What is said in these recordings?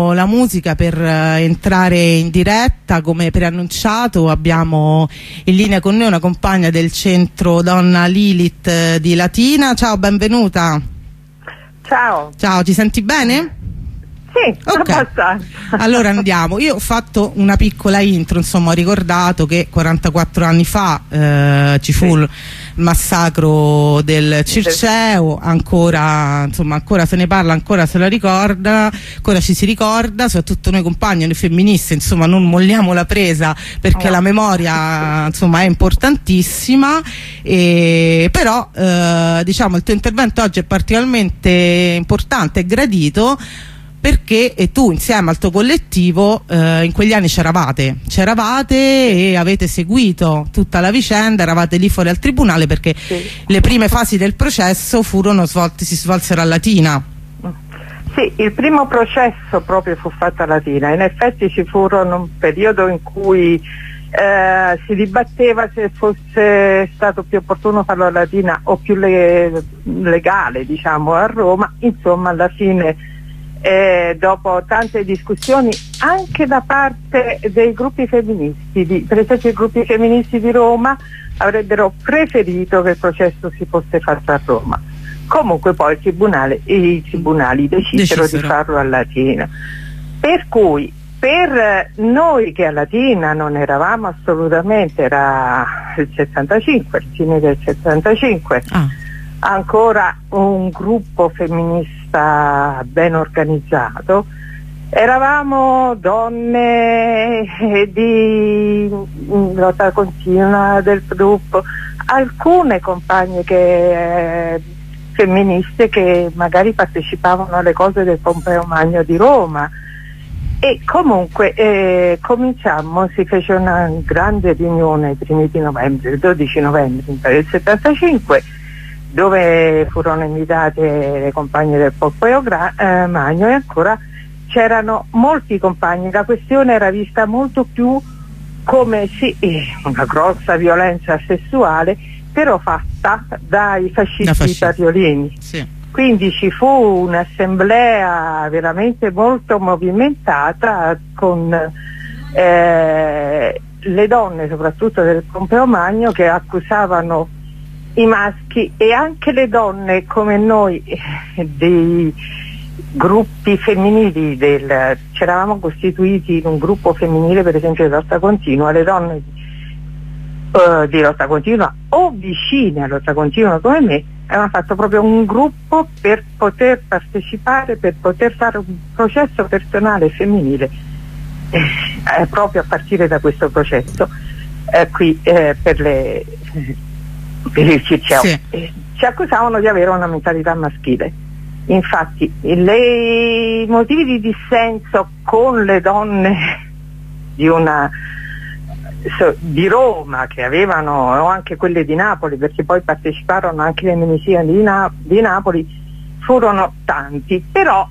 la musica per entrare in diretta. Come preannunciato, abbiamo in linea con noi una compagna del centro Donna Lilith di Latina. Ciao, benvenuta. Ciao. Ciao, ci senti bene? Sì, okay. Abbastanza. Allora andiamo. Io ho fatto una piccola intro, insomma, ho ricordato che 44 anni fa ci fu il massacro del Circeo, ancora se ne parla, ancora se la ricorda, ancora ci si ricorda, soprattutto noi compagne, noi femministe, insomma, non molliamo la presa, perché la memoria, insomma, è importantissima. Però diciamo, il tuo intervento oggi è particolarmente importante e gradito, perché tu insieme al tuo collettivo in quegli anni c'eravate e avete seguito tutta la vicenda, eravate lì fuori al tribunale, perché le prime fasi del processo si svolsero a Latina. Sì, il primo processo proprio fu fatto a Latina. In effetti ci furono un periodo in cui si dibatteva se fosse stato più opportuno farlo a Latina o più legale, diciamo, a Roma. Insomma, alla fine, dopo tante discussioni anche da parte dei gruppi femministi, per esempio i gruppi femministi di Roma avrebbero preferito che il processo si fosse fatto a Roma. Comunque poi i tribunali decisero di farlo a Latina, per cui per noi che a Latina non eravamo assolutamente, era il 75, il fine del 75, ancora un gruppo femminista ben organizzato, eravamo donne di lotta continua del gruppo, alcune compagne femministe che magari partecipavano alle cose del Pompeo Magno di Roma, e comunque si fece una grande riunione i primi di novembre, il 12 novembre del 75, dove furono invitate le compagne del Pompeo Magno, e ancora c'erano molti compagni. La questione era vista molto più come una grossa violenza sessuale, però fatta dai fascisti italiani. Sì. Quindi ci fu un'assemblea veramente molto movimentata, con le donne soprattutto del Pompeo Magno che accusavano i maschi, e anche le donne come noi dei gruppi femminili c'eravamo costituiti in un gruppo femminile, per esempio di lotta continua. Le donne di lotta continua o vicine a lotta continua come me avevano fatto proprio un gruppo per poter partecipare, per poter fare un processo personale femminile, proprio a partire da questo processo per il Circeo. Ci accusavano di avere una mentalità maschile. Infatti i motivi di dissenso con le donne di Roma, che avevano, o anche quelle di Napoli, perché poi parteciparono anche le Nemesie di Napoli, furono tanti, però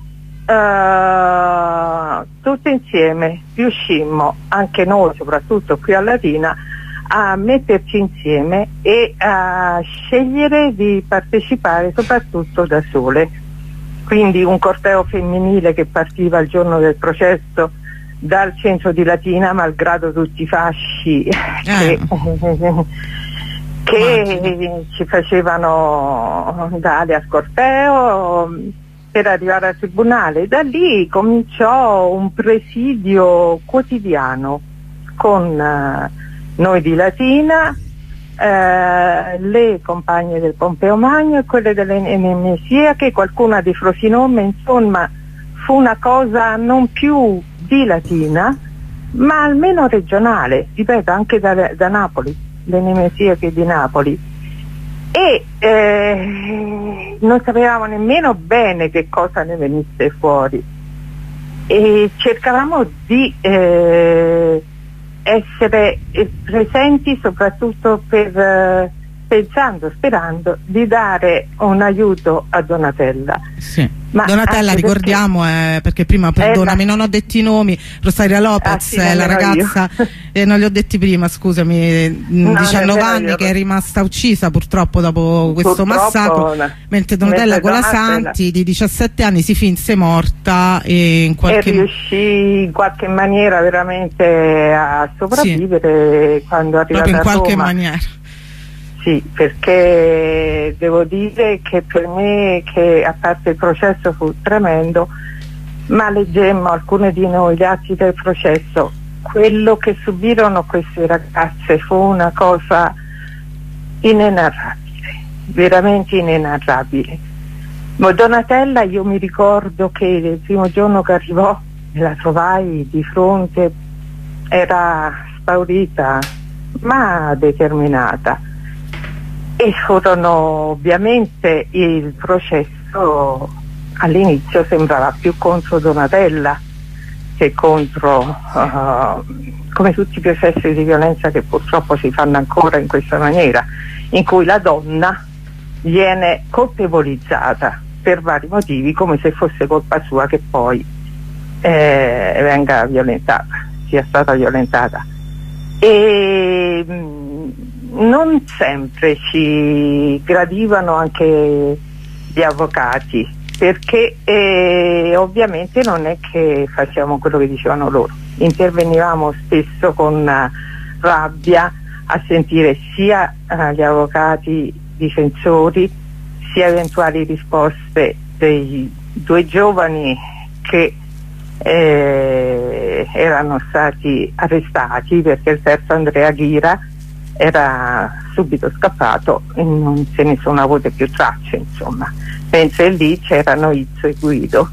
tutti insieme riuscimmo, anche noi soprattutto qui a Latina, a metterci insieme e a scegliere di partecipare soprattutto da sole. Quindi un corteo femminile che partiva il giorno del processo dal centro di Latina, malgrado tutti i fasci che ci facevano andare a corteo per arrivare al tribunale. Da lì cominciò un presidio quotidiano con noi di Latina, le compagne del Pompeo Magno e quelle delle Nemesie, che qualcuna di Frosinone. Insomma, fu una cosa non più di Latina, ma almeno regionale, ripeto, anche da Napoli, le Nemesie che di Napoli, e non sapevamo nemmeno bene che cosa ne venisse fuori, e cercavamo di essere presenti soprattutto per pensando, sperando di dare un aiuto a Donatella. Sì. Ma Donatella, ricordiamo, perché prima, perdonami, non ho detto i nomi. Rosaria Lopez sì, è la ragazza, non li ho detti prima, scusami, 19 anni, che è rimasta uccisa purtroppo dopo questo massacro, mentre Donatella Colasanti di 17 anni si finse morta e riuscì in qualche maniera veramente a sopravvivere, quando è arrivata proprio in qualche Roma. maniera. Sì, perché devo dire che per me, che a parte il processo fu tremendo, ma leggemmo alcune di noi gli atti del processo, quello che subirono queste ragazze fu una cosa inenarrabile, veramente inenarrabile. Ma Donatella, io mi ricordo che il primo giorno che arrivò la trovai di fronte, era spaurita ma determinata. E furono, ovviamente, il processo all'inizio sembrava più contro Donatella che contro, come tutti i processi di violenza che purtroppo si fanno ancora in questa maniera, in cui la donna viene colpevolizzata per vari motivi, come se fosse colpa sua che poi venga violentata, sia stata violentata. E non sempre ci gradivano anche gli avvocati, perché ovviamente non è che facciamo quello che dicevano loro, intervenivamo spesso con rabbia a sentire sia gli avvocati difensori sia eventuali risposte dei due giovani che erano stati arrestati, perché il terzo, Andrea Ghira, era subito scappato e non se ne sono avute più tracce, insomma, mentre lì c'erano Izzo e Guido.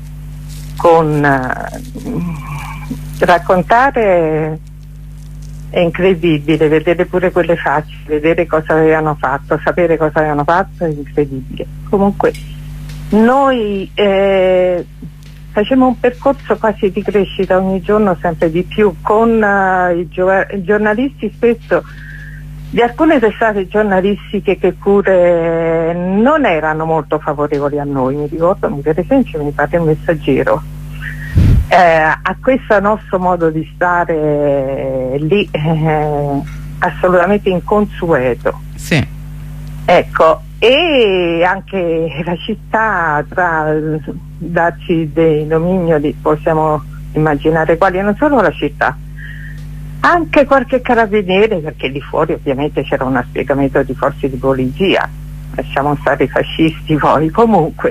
Raccontare è incredibile, vedere pure quelle facce, vedere cosa avevano fatto, sapere cosa avevano fatto è incredibile. Comunque noi facciamo un percorso quasi di crescita ogni giorno, sempre di più, con i giornalisti spesso di alcune testate giornalistiche che pure non erano molto favorevoli a noi. Mi ricordo, per esempio, mi pare Il Messaggero, a questo nostro modo di stare lì assolutamente inconsueto. Sì. Ecco, e anche la città, tra darci dei nomignoli, possiamo immaginare quali, non solo la città, anche qualche carabiniere, perché lì fuori ovviamente c'era uno spiegamento di forze di polizia, lasciamo stare i fascisti poi, comunque.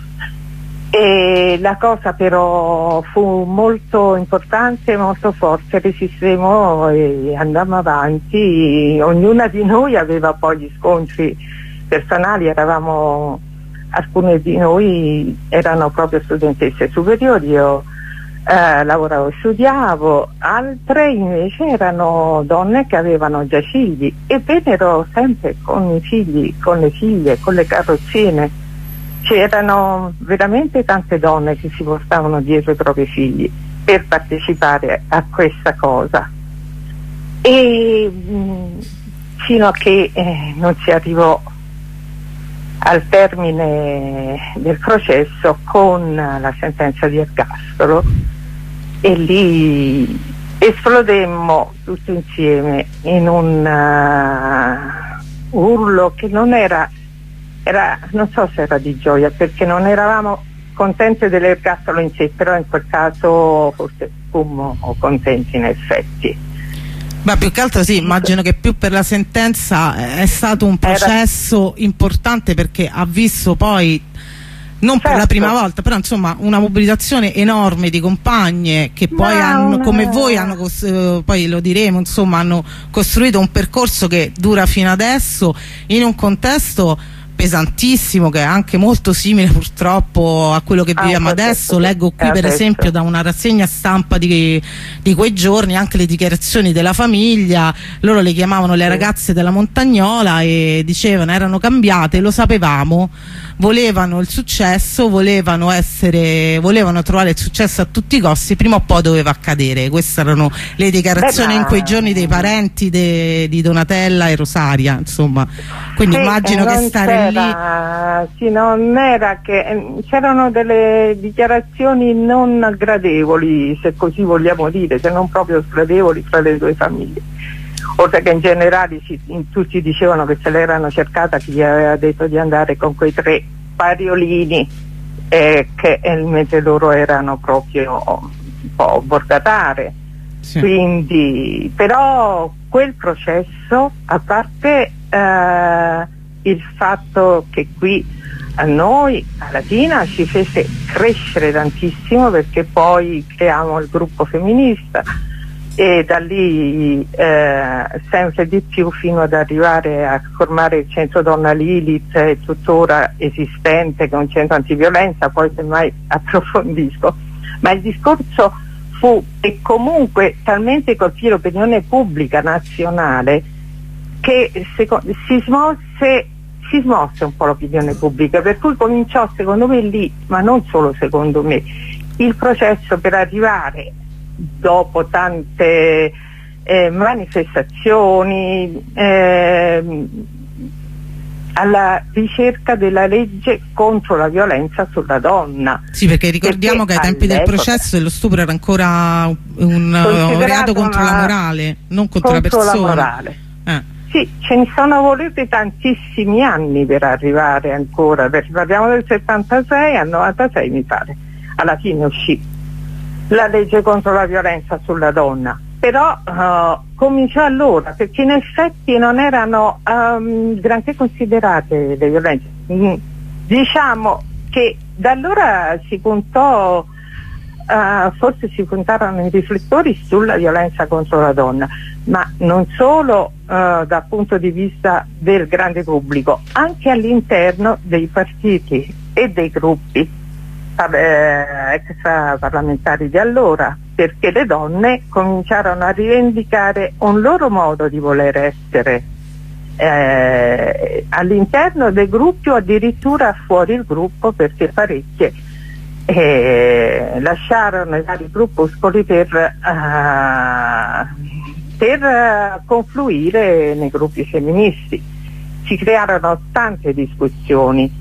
E la cosa però fu molto importante, molto forte, resistemmo e andammo avanti. Ognuna di noi aveva poi gli scontri personali, alcune di noi erano proprio studentesse superiori, io lavoravo e studiavo, altre invece erano donne che avevano già figli e vennero sempre con i figli, con le figlie, con le carrozzine. C'erano veramente tante donne che si portavano dietro i propri figli per partecipare a questa cosa, e fino a che non si arrivò al termine del processo con la sentenza di ergastolo, e lì esplodemmo tutti insieme in un urlo che non era, non so se era di gioia, perché non eravamo contenti dell'ergastolo in sé, però in quel caso forse fummo contenti in effetti. Ma più che altro sì, immagino che più per la sentenza è stato un processo importante, perché ha visto poi, non per la prima volta, però insomma una mobilitazione enorme di compagne che poi come voi poi lo diremo, insomma, hanno costruito un percorso che dura fino adesso in un contesto pesantissimo, che è anche molto simile purtroppo a quello che viviamo adesso. Leggo qui per esempio da una rassegna stampa di quei giorni anche le dichiarazioni della famiglia. Loro le chiamavano le ragazze della Montagnola e dicevano erano cambiate, lo sapevamo, volevano il successo, volevano trovare il successo a tutti i costi, prima o poi doveva accadere. Queste erano le dichiarazioni in quei giorni dei parenti di Donatella e Rosaria, insomma. Quindi sì, immagino che stare lì... Sì, non era che... c'erano delle dichiarazioni non gradevoli, se così vogliamo dire, se non proprio sgradevoli, fra le due famiglie. Oltre che in generale tutti dicevano che se l'erano cercata chi gli aveva detto di andare con quei 3 pariolini, mentre loro erano proprio un po' borgatare. Sì. Quindi, però quel processo, a parte il fatto che qui a noi, a Latina, ci fece crescere tantissimo, perché poi creiamo il gruppo femminista e da lì sempre di più fino ad arrivare a formare il centro Donna Lilith, tuttora esistente, che è un centro antiviolenza. Poi semmai approfondisco, ma il discorso fu che comunque talmente colpì l'opinione pubblica nazionale che si smosse un po' l'opinione pubblica, per cui cominciò, secondo me, lì, ma non solo secondo me, il processo per arrivare, dopo tante manifestazioni, alla ricerca della legge contro la violenza sulla donna. Sì, perché ricordiamo che ai tempi del processo lo stupro era ancora un reato contro la morale, non contro la persona. La morale. Sì, ce ne sono voluti tantissimi anni per arrivare ancora, perché parliamo del 76, al 96 mi pare, alla fine uscì la legge contro la violenza sulla donna. Però cominciò allora, perché in effetti non erano granché considerate le violenze. Diciamo che da allora si puntò, forse si puntarono i riflettori sulla violenza contro la donna, ma non solo dal punto di vista del grande pubblico, anche all'interno dei partiti e dei gruppi extraparlamentari di allora, perché le donne cominciarono a rivendicare un loro modo di voler essere all'interno dei gruppi o addirittura fuori il gruppo, perché parecchie lasciarono i vari gruppuscoli per confluire nei gruppi femministi. Si crearono tante discussioni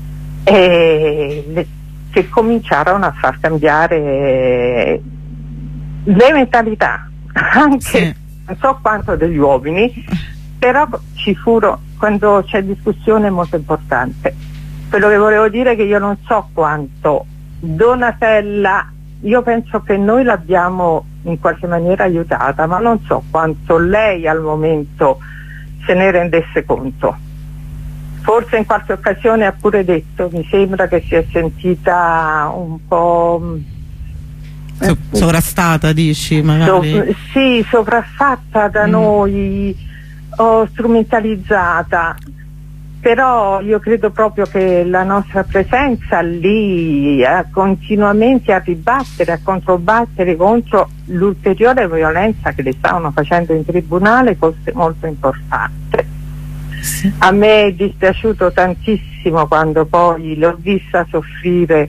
che cominciarono a far cambiare le mentalità, anche sì. Non so quanto degli uomini, però ci furono, quando c'è discussione, molto importante. Quello che volevo dire è che io non so quanto Donatella, io penso che noi l'abbiamo in qualche maniera aiutata, ma non so quanto lei al momento se ne rendesse conto. Forse in qualche occasione ha pure detto, mi sembra che si è sentita un po' sovrastata, dici magari? Sì, sopraffatta da noi o strumentalizzata. Però io credo proprio che la nostra presenza lì continuamente a ribattere, a controbattere contro l'ulteriore violenza che le stavano facendo in tribunale fosse molto importante. Sì. A me è dispiaciuto tantissimo quando poi l'ho vista soffrire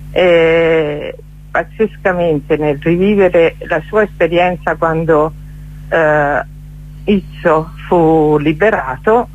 pazzescamente nel rivivere la sua esperienza quando Izzo fu liberato,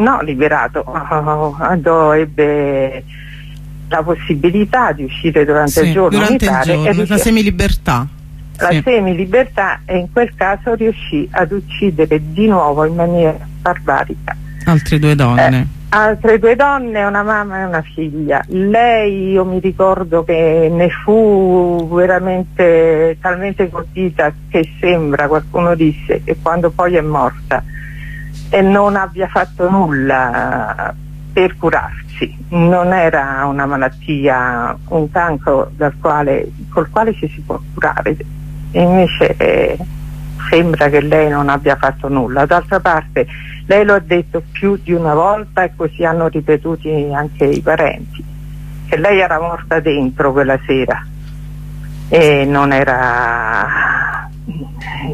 quando ebbe la possibilità di uscire durante il giorno, durante il giorno, la semilibertà. La semilibertà, e in quel caso riuscì ad uccidere di nuovo in maniera barbarica altre 2 donne. Altre 2 donne, una mamma e una figlia. Lei, io mi ricordo che ne fu veramente talmente colpita che sembra, qualcuno disse, che quando pol è morta e non abbia fatto nulla per curarsi. Non era una malattia, un cancro col quale ci si può curare, e invece sembra che lei non abbia fatto nulla. D'altra parte lei lo ha detto più di una volta, e così hanno ripetuti anche i parenti, che lei era morta dentro quella sera e non era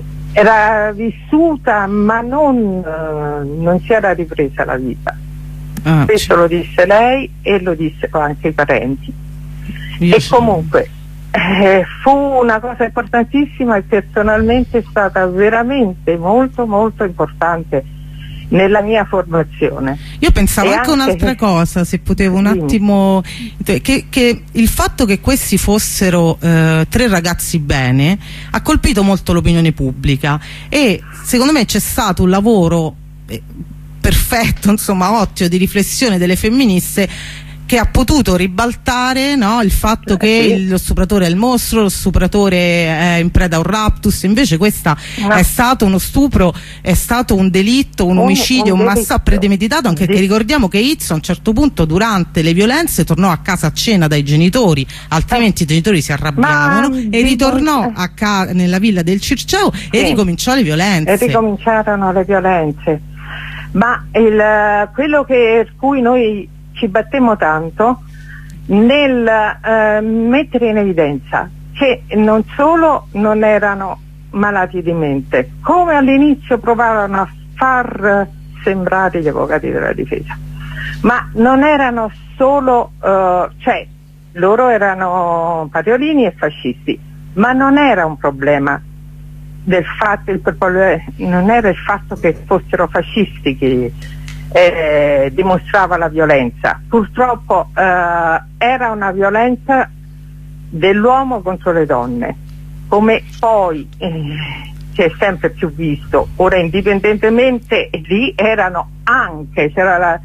vissuta, ma non si era ripresa la vita. Questo lo disse lei e lo disse anche i parenti. Comunque fu una cosa importantissima e personalmente è stata veramente molto molto importante nella mia formazione. Io pensavo anche un'altra cosa, se potevo un attimo, che il fatto che questi fossero 3 ragazzi bene ha colpito molto l'opinione pubblica, e secondo me c'è stato un lavoro perfetto, insomma ottimo, di riflessione delle femministe, che ha potuto ribaltare, no, il fatto che lo stupratore è il mostro, lo stupratore è in preda a un raptus. Invece questa è stato uno stupro, è stato un delitto, un omicidio, un massacro premeditato, anche perché ricordiamo che Izzo a un certo punto durante le violenze tornò a casa a cena dai genitori, altrimenti i genitori si arrabbiavano, e ritornò nella villa del Circeo e ricominciò le violenze. E ricominciarono le violenze. Ma quello per cui noi ci battemmo tanto nel mettere in evidenza che non solo non erano malati di mente, come all'inizio provavano a far sembrare gli avvocati della difesa, ma non erano solo, cioè loro erano patriolini e fascisti, ma non era un problema del fatto, non era il fatto che fossero fascisti che dimostrava la violenza. Purtroppo era una violenza dell'uomo contro le donne, come poi si è sempre più visto. Ora, indipendentemente, lì erano anche, c'era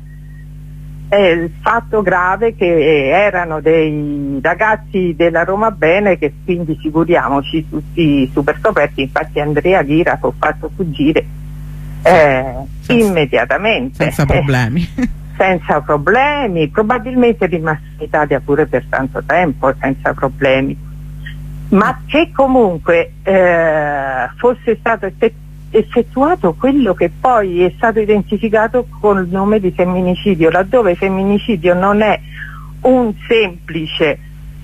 il fatto grave che erano dei ragazzi della Roma Bene, che quindi figuriamoci, tutti super scoperti. Infatti Andrea Ghira fu fatto fuggire immediatamente, senza problemi. Senza problemi, probabilmente rimasto in Italia pure per tanto tempo senza problemi, ma che comunque fosse stato effettuato quello che poi è stato identificato col nome di femminicidio, laddove femminicidio non è un semplice,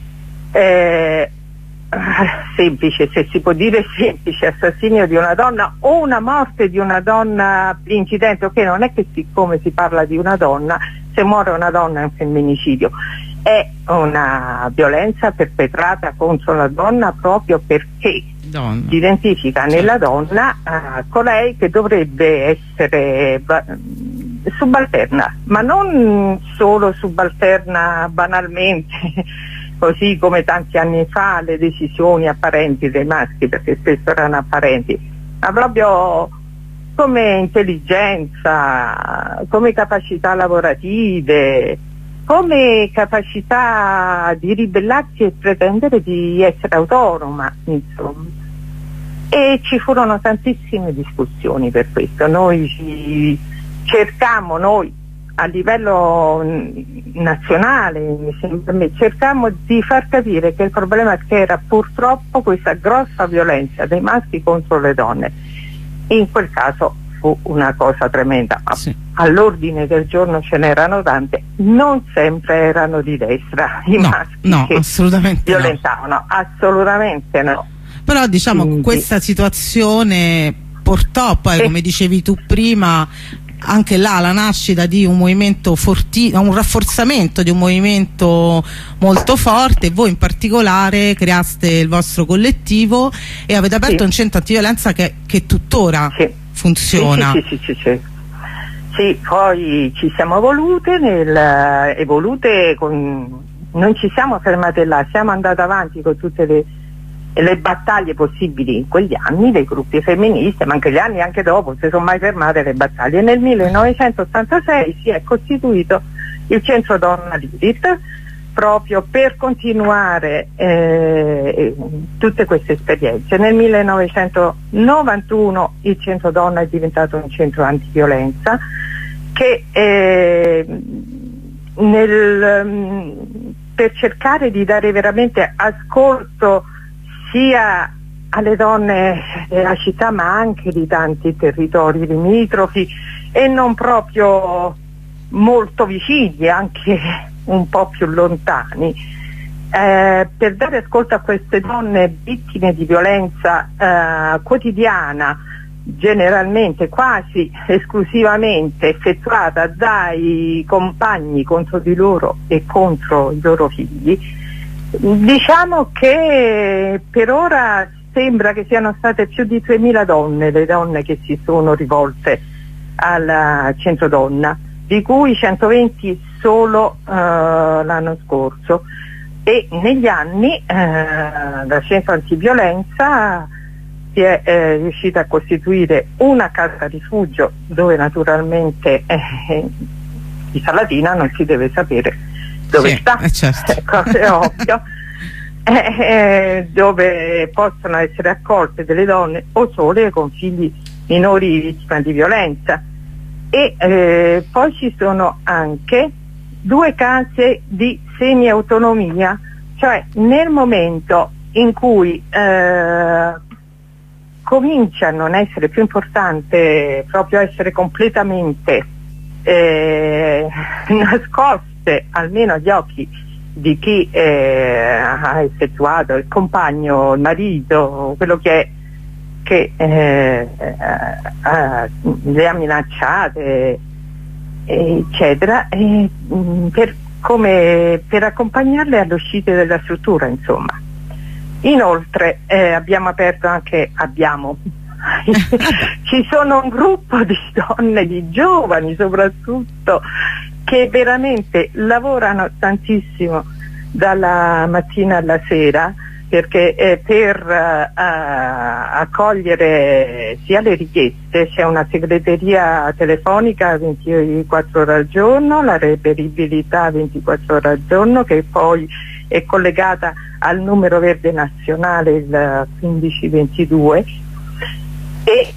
se si può dire semplice, assassinio di una donna o una morte di una donna per incidente. Ok, non è che siccome si parla di una donna, se muore una donna è un femminicidio, è una violenza perpetrata contro la donna proprio perché si identifica nella donna colei che dovrebbe essere subalterna, ma non solo subalterna banalmente così come tanti anni fa le decisioni apparenti dei maschi, perché spesso erano apparenti, ma proprio come intelligenza, come capacità lavorative, come capacità di ribellarsi e pretendere di essere autonoma, insomma. E ci furono tantissime discussioni per questo. Noi a livello nazionale, mi sembra, cercammo di far capire che il problema era purtroppo questa grossa violenza dei maschi contro le donne. In quel caso fu una cosa tremenda. Sì. All'ordine del giorno ce n'erano tante, non sempre erano di destra i maschi che assolutamente violentavano, assolutamente no. Però diciamo questa situazione portò poi, come dicevi tu prima, anche là alla nascita di un movimento un rafforzamento di un movimento molto forte. Voi in particolare creaste il vostro collettivo e avete aperto un centro antiviolenza che tuttora funziona. Sì, poi ci siamo evolute non ci siamo fermate là, siamo andate avanti con tutte le battaglie possibili in quegli anni dei gruppi femministi, ma anche gli anni anche dopo si sono mai fermate le battaglie. Nel 1986 si è costituito il Centro Donna Lilith proprio per continuare tutte queste esperienze. Nel 1991 il Centro Donna è diventato un centro antiviolenza che per cercare di dare veramente ascolto sia alle donne della città ma anche di tanti territori limitrofi e non proprio molto vicini, anche un po' più lontani, per dare ascolto a queste donne vittime di violenza quotidiana generalmente quasi esclusivamente effettuata dai compagni contro di loro e contro i loro figli, diciamo che per ora sembra che siano state più di 3.000 donne le donne che si sono rivolte al centro donna, di cui 120 solo l'anno scorso, e negli anni dal centro antiviolenza si è riuscita a costituire una casa rifugio dove naturalmente di Salatina non si deve sapere dove sta, certo. cosa è ovvio, dove possono essere accolte delle donne o sole con figli minori vittime di violenza. E poi ci sono anche 2 case di semi-autonomia, cioè nel momento in cui comincia a non essere più importante proprio essere completamente nascoste almeno agli occhi di chi ha effettuato, il compagno, il marito, quello che le ha minacciate, eccetera, per accompagnarle all'uscita dalla struttura, insomma. Inoltre abbiamo aperto anche, ci sono un gruppo di donne, di giovani soprattutto, che veramente lavorano tantissimo dalla mattina alla sera, perché per accogliere sia le richieste c'è una segreteria telefonica 24 ore al giorno, la reperibilità 24 ore al giorno, che poi è collegata al numero verde nazionale, il 1522, e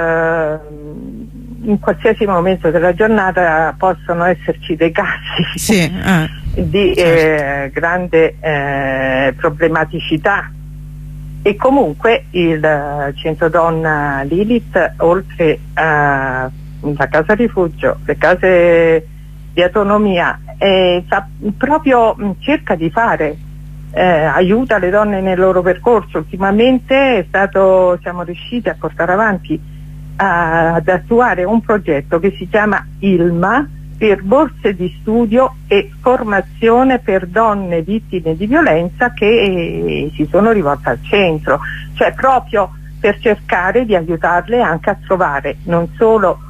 in qualsiasi momento della giornata possono esserci dei casi di grande problematicità. E comunque il centro donna Lilith, oltre alla casa rifugio, le case di autonomia, proprio cerca di fare, aiuta le donne nel loro percorso. Ultimamente siamo riusciti a portare avanti, ad attuare un progetto che si chiama ILMA, per borse di studio e formazione per donne vittime di violenza che si sono rivolte al centro, cioè proprio per cercare di aiutarle anche a trovare non solo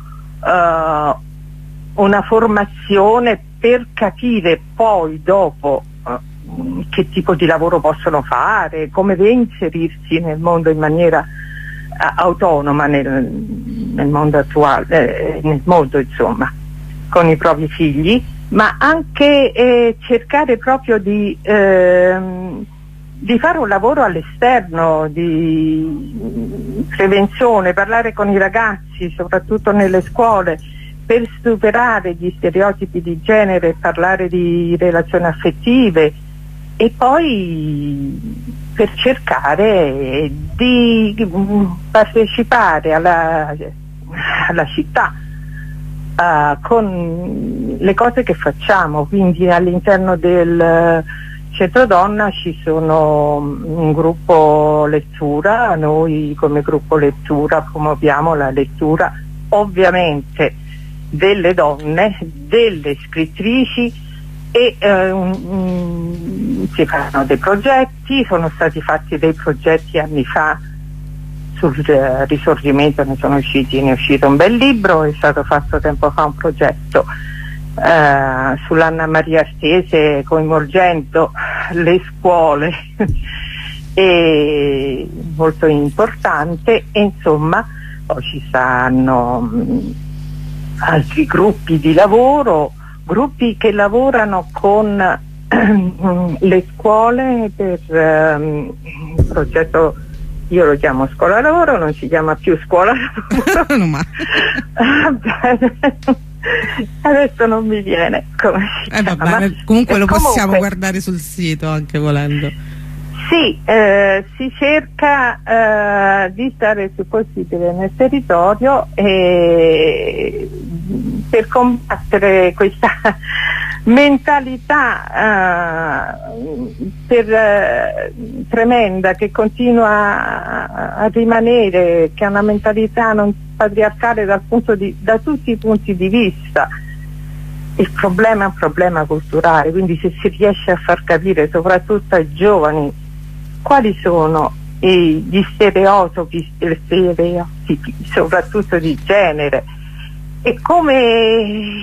una formazione per capire poi dopo che tipo di lavoro possono fare, come inserirsi nel mondo in maniera autonoma, nel mondo attuale, nel mondo insomma, con i propri figli, ma anche cercare proprio di fare un lavoro all'esterno di prevenzione, parlare con i ragazzi, soprattutto nelle scuole, per superare gli stereotipi di genere, parlare di relazioni affettive, e poi per cercare di partecipare alla città con le cose che facciamo. Quindi all'interno del centro donna ci sono un gruppo lettura, noi come gruppo lettura promuoviamo la lettura ovviamente delle donne, delle scrittrici, e si fanno dei progetti, sono stati fatti dei progetti anni fa sul risorgimento, ne è uscito un bel libro, è stato fatto tempo fa un progetto sull'Anna Maria Artese, coinvolgendo le scuole e molto importante, e insomma poi ci stanno altri gruppi di lavoro, gruppi che lavorano con le scuole per il progetto, io lo chiamo scuola lavoro, non si chiama più scuola lavoro. Adesso non mi viene come si chiama. Vabbè, comunque lo possiamo guardare sul sito anche volendo. Sì, si cerca di stare più possibile nel territorio, e per combattere questa mentalità tremenda che continua a rimanere, che è una mentalità non patriarcale da tutti i punti di vista. Il problema è un problema culturale, quindi se si riesce a far capire soprattutto ai giovani quali sono gli stereotipi soprattutto di genere e come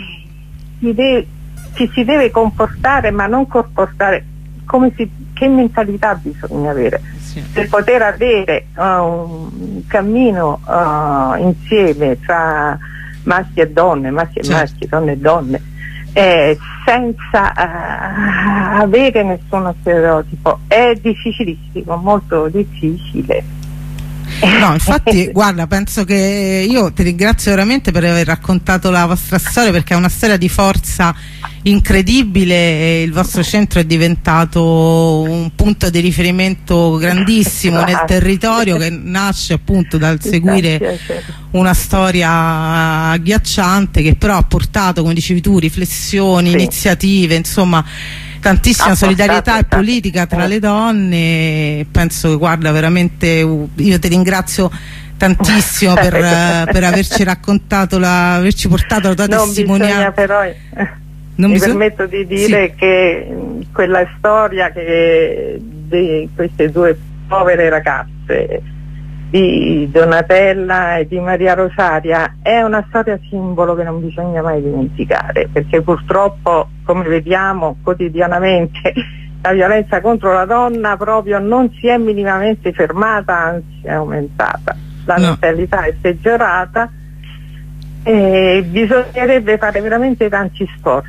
ci si deve comportare, ma non comportare, che mentalità bisogna avere per poter avere un cammino insieme tra maschi e donne, maschi e maschi, donne e donne, senza avere nessuno stereotipo. È difficilissimo, molto difficile. No, infatti guarda, penso che io ti ringrazio veramente per aver raccontato la vostra storia, perché è una storia di forza incredibile e il vostro centro è diventato un punto di riferimento grandissimo nel territorio, che nasce appunto dal seguire una storia agghiacciante che però ha portato, come dicevi tu, riflessioni, iniziative, insomma tantissima solidarietà e politica tra le donne. Penso che, guarda, veramente io ti ringrazio tantissimo per averci raccontato, averci portato la tua testimonianza. Però mi permetto di dire che quella storia di queste due povere ragazze, di Donatella e di Maria Rosaria, è una storia simbolo che non bisogna mai dimenticare, perché purtroppo, come vediamo quotidianamente, la violenza contro la donna proprio non si è minimamente fermata, anzi è aumentata, la mentalità è peggiorata e bisognerebbe fare veramente tanti sforzi.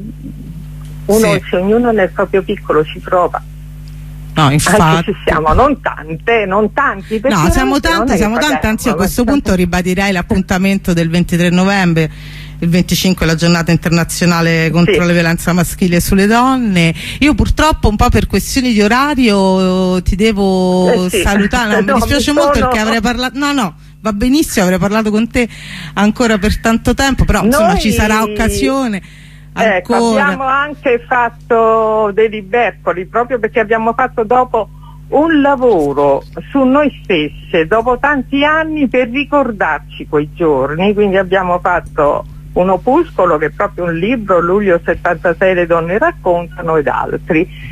Se ognuno nel proprio piccolo ci prova. No, infatti. Anche se siamo non tanti. No, siamo tante, anzi a questo punto ribadirei l'appuntamento del 23 novembre, il 25 è la giornata internazionale contro la violenza maschile sulle donne. Io purtroppo un po' per questioni di orario ti devo salutare, mi dispiace molto perché avrei parlato, va benissimo, avrei parlato con te ancora per tanto tempo, però insomma ci sarà occasione. Ecco, abbiamo anche fatto dei libercoli, proprio perché abbiamo fatto dopo un lavoro su noi stesse, dopo tanti anni, per ricordarci quei giorni, quindi abbiamo fatto un opuscolo che è proprio un libro, Luglio 76 le donne raccontano ed altri.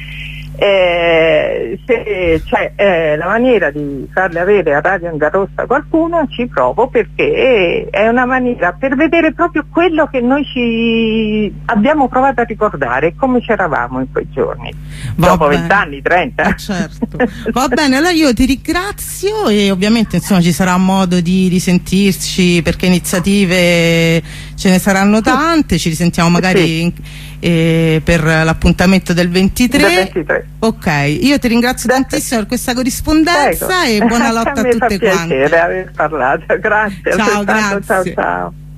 Se c'è la maniera di farle avere a Radio Onda Rossa qualcuno, ci provo, perché è una maniera per vedere proprio quello che noi ci abbiamo provato a ricordare, come c'eravamo in quei giorni, dopo 20 anni, 30. Certo. Va bene, allora io ti ringrazio e ovviamente insomma ci sarà modo di risentirci, perché iniziative ce ne saranno tante, ci risentiamo magari per l'appuntamento del 23. Ok, io ti ringrazio tantissimo per questa corrispondenza e buona lotta a tutte quante. Mi fa piacere aver parlato, grazie. Ciao, grazie. Ciao.